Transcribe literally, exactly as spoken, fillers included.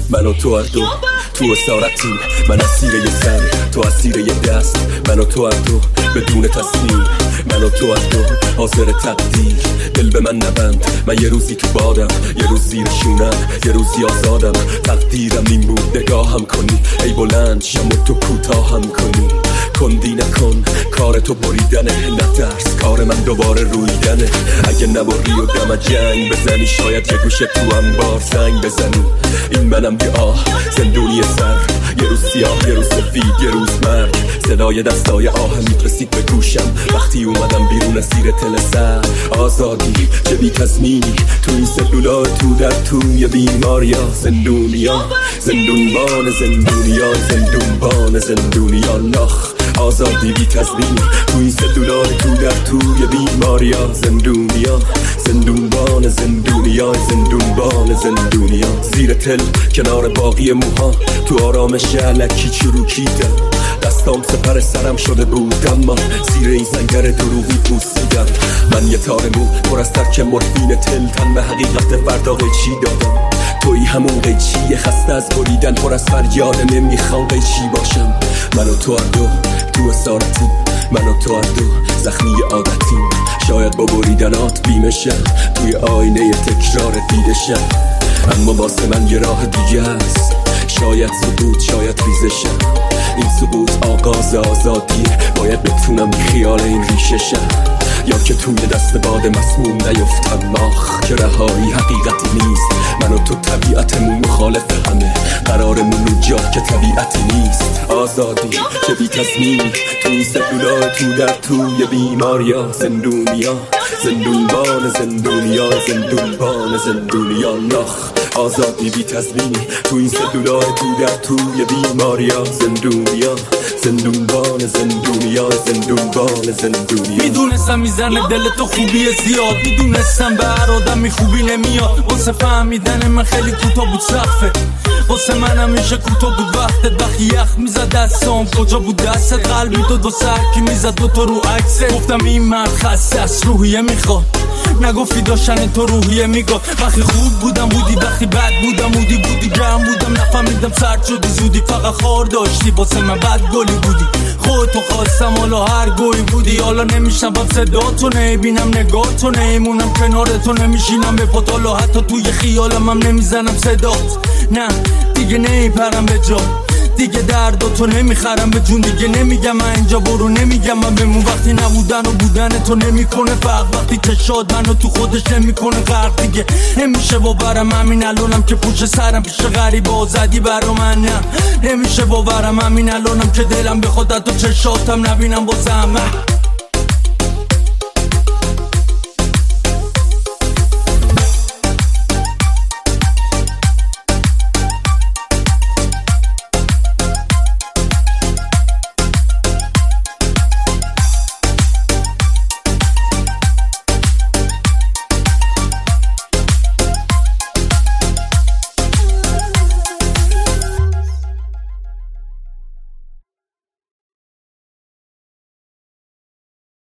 من و تو هر دو تو اسارتیم، من اسیر یه سر تو اسیر یه دست، من و تو هر دو بدون تصمیم، من و تو هر دو حاضر تقدیر. دل به من نبند، من یه روزی تو بادم، یه روز زیر شونم، یه روزی آزادم. تقدیرم این بود نگاهم کنی، ای بلند شم و تو کوتاهم کنی. کندی نکن کار تو بریدنه، نترس کار من دوباره رویدنه. اگه نبری و دم جنگ بزنی، شاید یه گوشه تو انبار زنگ بزنی. این منم یه آه زندونی سر، یه روز سیاه یه روز سفید یه روز مرگ. صدای دستای آهم میرسید به گوشم وقتی اومدم بیرون از زیر تل سر. آزادی چه بی تضمینی تو این سلولار، تو در توی بیماریا. زندونیا زندونبان زندونیا، زندونبان زندونیا نخ. آزادی بی تضمینی تو این سلولار، تو در توی بیماریا. زندونیا زندونبان زندونیا، زندونبان زندونیا. زیر تل کنار باقی موها تو آرامش علکی چروکیدم. دستام سپر سرم شده بود اما زیر این زنگر دروغی پوسیدم. من یه تار مو پر از ترک مورفین تل، تن به حقیقت فردا قیچی دادم. توی همون قیچی خسته از بریدن، پر از فریاد نمیخوام قیچی باشم. من و تو هر دو تو اسارتیم، من و تو هر دو زخمی عادتیم. شاید با بریدنات بیمشم، توی آینه تکرار دیدشم. اما واسه من یه راه دیگه هست، شاید سقوط شاید ریزشم. این سقوط آغاز آزادیه، باید بتونم خیال این ریشه شم. یا که توی دست باد مسموم نیفتم آخ، که رهایی حقیقتی نیست. من و تو طبیعتمون مخالف همه، قرارمون اونجا که طبیعتی نیست. آزادی چه بی تضمینی تو این سلولار، تو در توی بیماریا. زندونیا زندونبان زندونیا، زندونبان زندونیا نخ. آزادی بی تضمینی تو این سلولار، تو در توی بیماریا. زندونیا زندونبان زندونیا، زندونبان زندونیا. میدونستم میزنه دل تو خوبی زیاد، میدونستم به هر آدمی خوبی نمیاد. واسه فهمیدن من خیلی کوتاه بود سقفه، واسه من همیشه کوتاه بود وقتت. وقتی یخ میزد دستام کجا بود دستت؟ قلبی تو دو سرکی میزد دو تا رو عکسه. گفتم این مرد خسته از روحیه میخواد، نگفتی داشتن تو روحیه میگاد. وقتی خوب بودم بودی، وقتی بد بودم بودی بودی. گرم بودم نفهمیدم سرد شدی زودی، فقط خار داشتی واسه من بد گلی بودی. خودتو خواستم حالا هر گوی بودی. حالا نمیشنوم صداتو، نمیبینم نگاهتو، نمیمونم کنارتو، نمیشینم به پات. حالا حتی توی خیالم هم نمیزنم صدات. نه دیگه نمیپرم به جا، دیگه درداتو نمیخرم به جون. دیگه نمیگم من اینجا برو، نمیگم من بمون. وقتی نبودن و بودن تو نمیکنه فرق، وقتی که شاد منو تو خودش نمیکنه غرق. دیگه نمیشه باورم همین الانم که پوش سرم پیش غریب آزادی برا من. نه نمیشه باورم همین الانم که دلم بخواد تو چشاتم نبینم بازم.